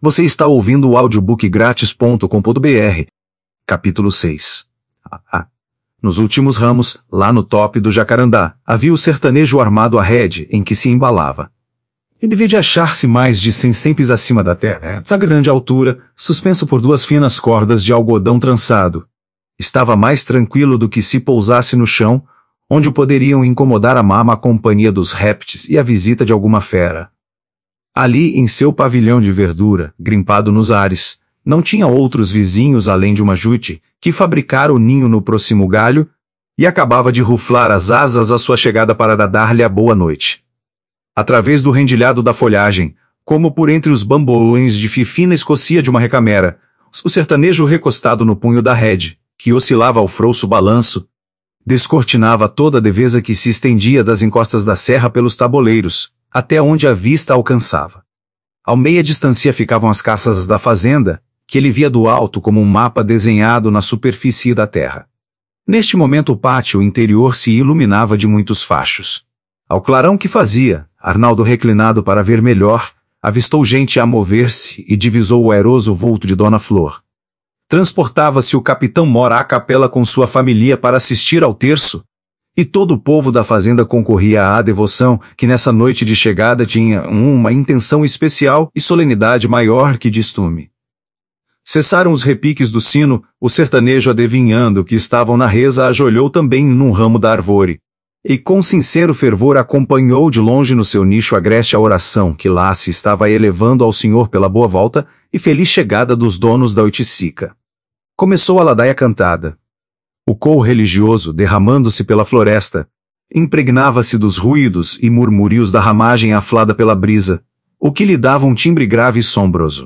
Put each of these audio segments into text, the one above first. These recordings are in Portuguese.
Você está ouvindo o audiobookgratis.com.br. Capítulo 6. Nos últimos ramos, lá no tope do jacarandá, havia o sertanejo armado à rede em que se embalava. E devia de achar-se mais de 100 cempes acima da terra, a grande altura, suspenso por 2 finas cordas de algodão trançado. Estava mais tranquilo do que se pousasse no chão, onde o poderiam incomodar a mama a companhia dos répteis e a visita de alguma fera. Ali, em seu pavilhão de verdura, grimpado nos ares, não tinha outros vizinhos além de uma jute, que fabricara o ninho no próximo galho, e acabava de ruflar as asas à sua chegada para dar-lhe a boa noite. Através do rendilhado da folhagem, como por entre os bambolões de fifina escocia de uma recamera, o sertanejo recostado no punho da rede, que oscilava ao frouxo balanço, descortinava toda a devesa que se estendia das encostas da serra pelos tabuleiros, até onde a vista alcançava. Ao meia distância ficavam as casas da fazenda, que ele via do alto como um mapa desenhado na superfície da terra. Neste momento o pátio interior se iluminava de muitos fachos. Ao clarão que fazia, Arnaldo, reclinado para ver melhor, avistou gente a mover-se e divisou o airoso vulto de Dona Flor. Transportava-se o capitão Mora à capela com sua família para assistir ao terço, e todo o povo da fazenda concorria à devoção, que nessa noite de chegada tinha uma intenção especial e solenidade maior que de costume. Cessaram os repiques do sino, o sertanejo, adivinhando que estavam na reza, ajoelhou também num ramo da arvore, e com sincero fervor acompanhou de longe no seu nicho agreste a oração que lá se estava elevando ao Senhor pela boa volta e feliz chegada dos donos da oiticica. Começou a ladaia cantada. O coro religioso, derramando-se pela floresta, impregnava-se dos ruídos e murmúrios da ramagem aflada pela brisa, o que lhe dava um timbre grave e sombroso.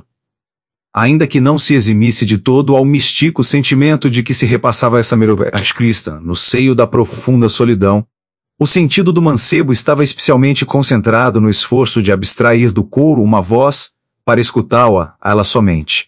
Ainda que não se eximisse de todo ao místico sentimento de que se repassava essa merovés cristã no seio da profunda solidão, o sentido do mancebo estava especialmente concentrado no esforço de abstrair do coro uma voz, para escutá-la, a ela somente.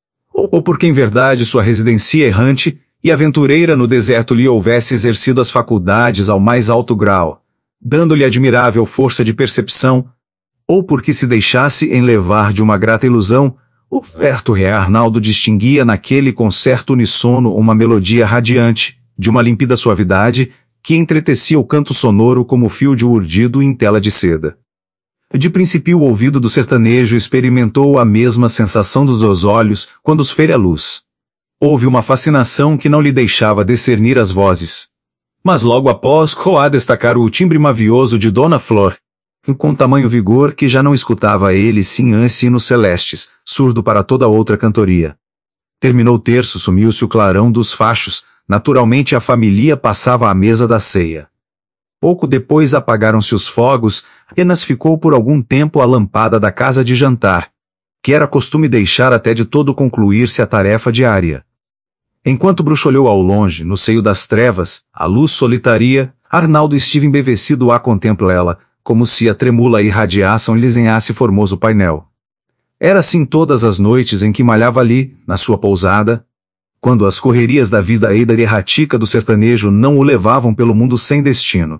Ou porque em verdade sua residência errante e aventureira no deserto lhe houvesse exercido as faculdades ao mais alto grau, dando-lhe admirável força de percepção, ou porque se deixasse enlevar de uma grata ilusão, o verto rei Arnaldo distinguia naquele concerto unissono uma melodia radiante, de uma limpida suavidade, que entretecia o canto sonoro como fio de urdido em tela de seda. De princípio o ouvido do sertanejo experimentou a mesma sensação dos olhos quando os fere a luz. Houve uma fascinação que não lhe deixava discernir as vozes. Mas logo após coa destacar o timbre mavioso de Dona Flor, com tamanho vigor que já não escutava ele sim sinos celestes, surdo para toda outra cantoria. Terminou o terço, sumiu-se o clarão dos fachos, naturalmente a família passava à mesa da ceia. Pouco depois apagaram-se os fogos, apenas ficou por algum tempo a lampada da casa de jantar, que era costume deixar até de todo concluir-se a tarefa diária. Enquanto bruxolhou ao longe, no seio das trevas, a luz solitaria, Arnaldo estive embevecido a contemplá-la, como se a tremula irradiação lhe desenhasse formoso painel. Era assim todas as noites em que malhava ali, na sua pousada, quando as correrias da vida errática do sertanejo não o levavam pelo mundo sem destino.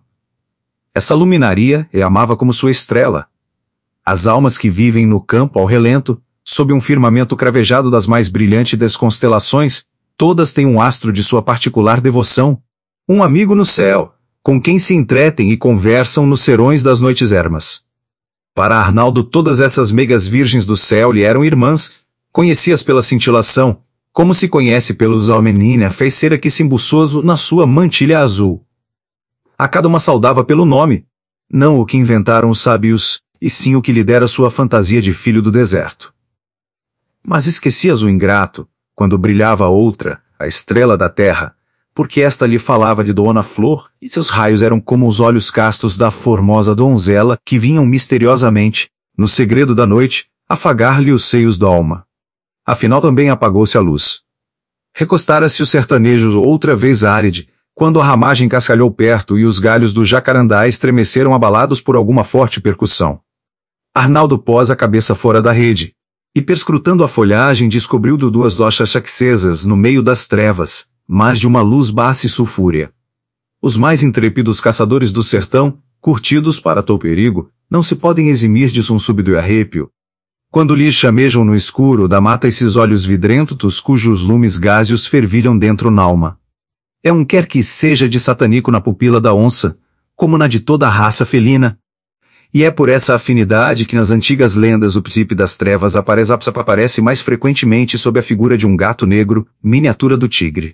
Essa luminaria ele amava como sua estrela. As almas que vivem no campo ao relento, sob um firmamento cravejado das mais brilhantes das constelações, todas têm um astro de sua particular devoção, um amigo no céu, com quem se entretem e conversam nos serões das noites ermas. Para Arnaldo todas essas meigas virgens do céu lhe eram irmãs, conhecias pela cintilação, como se conhece pelos almenina feiticeira que se embuçou na sua mantilha azul. A cada uma saudava pelo nome, não o que inventaram os sábios, e sim o que lhe dera sua fantasia de filho do deserto. Mas esquecias o ingrato, quando brilhava outra, a estrela da terra, porque esta lhe falava de Dona Flor, e seus raios eram como os olhos castos da formosa donzela que vinham misteriosamente, no segredo da noite, afagar-lhe os seios d'alma. Afinal também apagou-se a luz. Recostara-se o sertanejo outra vez áride, quando a ramagem cascalhou perto e os galhos do jacarandá estremeceram abalados por alguma forte percussão. Arnaldo pôs a cabeça fora da rede, e perscrutando a folhagem descobriu duas tochas acesas no meio das trevas, mas de uma luz baixa e sulfúrea. Os mais intrépidos caçadores do sertão, curtidos para tal perigo, não se podem eximir de um súbito arrepio. Quando lhes chamejam no escuro da mata esses olhos vidrentos cujos lumes gáseos fervilham dentro n'alma. É um quer que seja de satânico na pupila da onça, como na de toda a raça felina. E é por essa afinidade que nas antigas lendas o príncipe das trevas aparece mais frequentemente sob a figura de um gato negro, miniatura do tigre.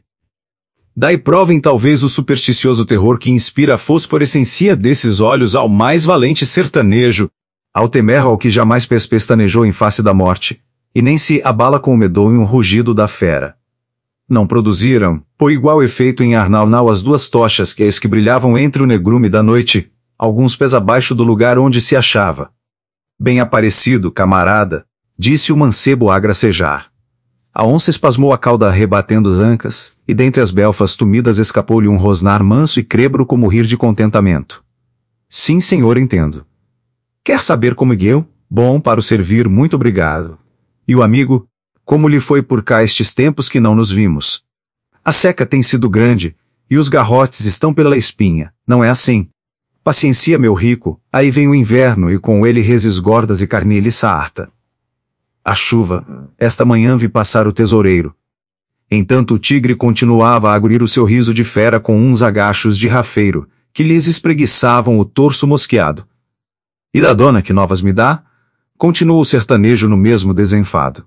Daí provem talvez o supersticioso terror que inspira a fosforescência desses olhos ao mais valente sertanejo, ao temer ao que jamais pestanejou em face da morte, e nem se abala com o medonho rugido da fera. Não produziram, por igual efeito em Arnau as duas tochas que brilhavam entre o negrume da noite, alguns pés abaixo do lugar onde se achava. Bem aparecido, camarada, disse o mancebo a gracejar. A onça espasmou a cauda rebatendo as ancas, e dentre as belfas tumidas escapou-lhe um rosnar manso e crébro como rir de contentamento. Sim, senhor, entendo. Quer saber como eu? Bom, para o servir, muito obrigado. E o amigo? Como lhe foi por cá estes tempos que não nos vimos? A seca tem sido grande, e os garrotes estão pela espinha, não é assim? Paciencia, meu rico, aí vem o inverno e com ele reses gordas e carniça harta. A chuva, esta manhã vi passar o tesoureiro. Entanto o tigre continuava a agurir o seu riso de fera com uns agachos de rafeiro, que lhes espreguiçavam o torso mosqueado. E da dona que novas me dá? Continuou o sertanejo no mesmo desenfado.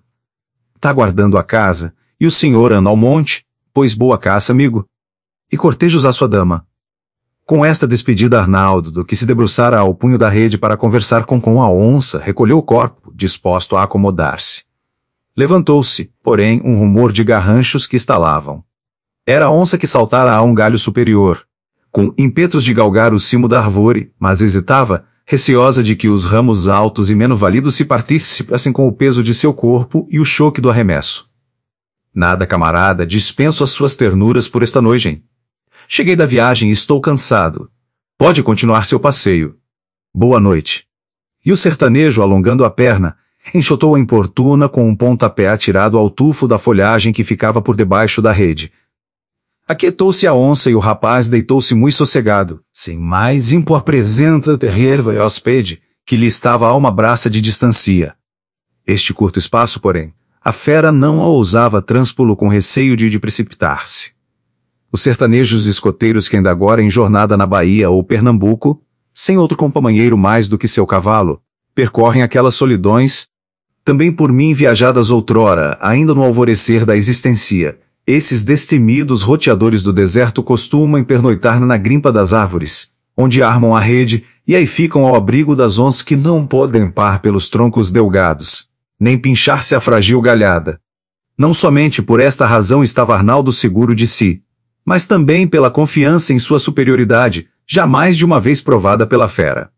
Tá guardando a casa, e o senhor anda ao monte, pois boa caça, amigo. E cortejos à sua dama. Com esta despedida Arnaldo, do que se debruçara ao punho da rede para conversar com a onça, recolheu o corpo, disposto a acomodar-se. Levantou-se, porém, um rumor de garranchos que estalavam. Era a onça que saltara a um galho superior, com ímpetos de galgar o cimo da árvore, mas hesitava, receosa de que os ramos altos e menos válidos se partissem com o peso de seu corpo e o choque do arremesso. Nada, camarada, dispenso as suas ternuras por esta noite. Cheguei da viagem e estou cansado. Pode continuar seu passeio. Boa noite. E o sertanejo, alongando a perna, enxotou a importuna com um pontapé atirado ao tufo da folhagem que ficava por debaixo da rede. Aquietou-se a onça e o rapaz deitou-se muito sossegado, sem mais impor presença terrerva e hóspede, que lhe estava a uma braça de distancia. Este curto espaço, porém, a fera não a ousava transpô-lo com receio de precipitar-se. Os sertanejos escoteiros que ainda agora em jornada na Bahia ou Pernambuco, sem outro companheiro mais do que seu cavalo, percorrem aquelas solidões, também por mim viajadas outrora, ainda no alvorecer da existência. Esses destemidos roteadores do deserto costumam pernoitar na grimpa das árvores, onde armam a rede, e aí ficam ao abrigo das onças que não podem par pelos troncos delgados, nem pinchar-se a frágil galhada. Não somente por esta razão estava Arnaldo seguro de si, mas também pela confiança em sua superioridade, jamais de uma vez provada pela fera.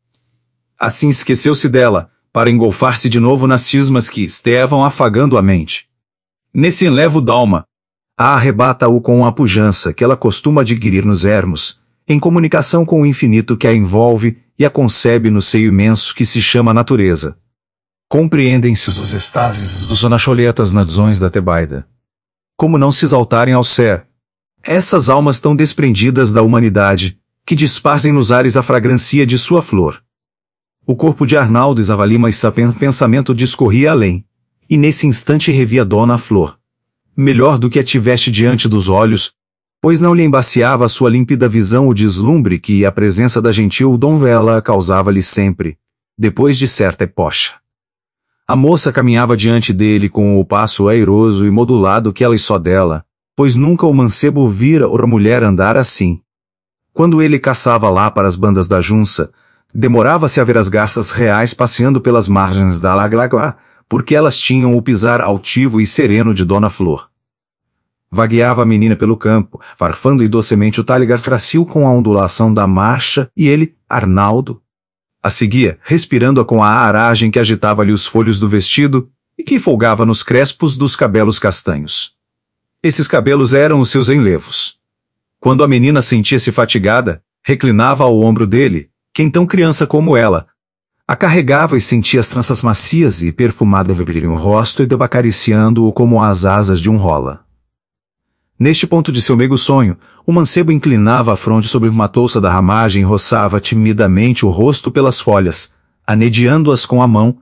Assim esqueceu-se dela, para engolfar-se de novo nas cismas que estavam afagando a mente. Nesse enlevo d'alma, a arrebata-o com a pujança que ela costuma adquirir nos ermos, em comunicação com o infinito que a envolve e a concebe no seio imenso que se chama natureza. Compreendem-se os estases dos anacholetas nadzões da Tebaida. Como não se exaltarem ao céu? Essas almas tão desprendidas da humanidade, que disparzem nos ares a fragrância de sua flor. O corpo de Arnaldo exavalima esse pensamento discorria além, e nesse instante revia Dona Flor. Melhor do que a tiveste diante dos olhos, pois não lhe embaciava a sua límpida visão o deslumbre que a presença da gentil donzela causava-lhe sempre, depois de certa epocha. A moça caminhava diante dele com o passo airoso e modulado que ela e só dela, pois nunca o mancebo vira outra mulher andar assim. Quando ele caçava lá para as bandas da junça, demorava-se a ver as garças reais passeando pelas margens da Laglaguá, porque elas tinham o pisar altivo e sereno de Dona Flor. Vagueava a menina pelo campo, farfando e docemente o talher cracio com a ondulação da marcha, e ele, Arnaldo, a seguia, respirando-a com a aragem que agitava-lhe os folhos do vestido e que folgava nos crespos dos cabelos castanhos. Esses cabelos eram os seus enlevos. Quando a menina sentia-se fatigada, reclinava ao ombro dele, que então criança como ela, a carregava e sentia as tranças macias e perfumadas vibrirem o rosto e acariciando-o como as asas de um rola. Neste ponto de seu meigo sonho, o mancebo inclinava a fronte sobre uma touça da ramagem e roçava timidamente o rosto pelas folhas, anediando-as com a mão,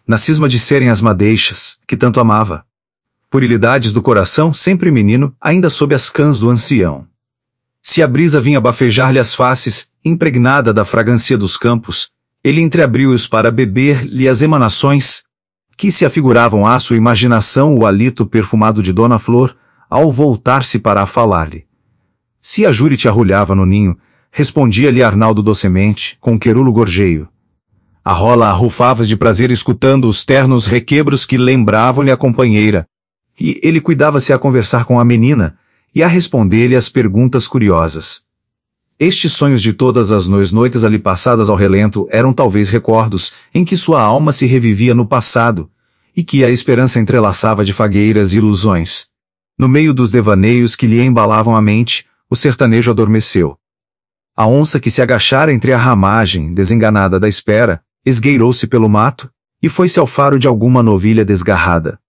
na cisma de serem as madeixas, que tanto amava. Puerilidades do coração, sempre menino, ainda sob as cãs do ancião. Se a brisa vinha bafejar-lhe as faces, impregnada da fragrância dos campos, ele entreabriu-os para beber-lhe as emanações, que se afiguravam à sua imaginação o hálito perfumado de Dona Flor, ao voltar-se para a falar-lhe. Se a Jurite arrulhava no ninho, respondia-lhe Arnaldo docemente, com querulo gorjeio. A rola arrufava de prazer escutando os ternos requebros que lembravam-lhe a companheira, e ele cuidava-se a conversar com a menina, e a responder-lhe as perguntas curiosas. Estes sonhos de todas as noites ali passadas ao relento eram talvez recordos em que sua alma se revivia no passado, e que a esperança entrelaçava de fagueiras e ilusões. No meio dos devaneios que lhe embalavam a mente, o sertanejo adormeceu. A onça que se agachara entre a ramagem, desenganada da espera, esgueirou-se pelo mato, e foi-se ao faro de alguma novilha desgarrada.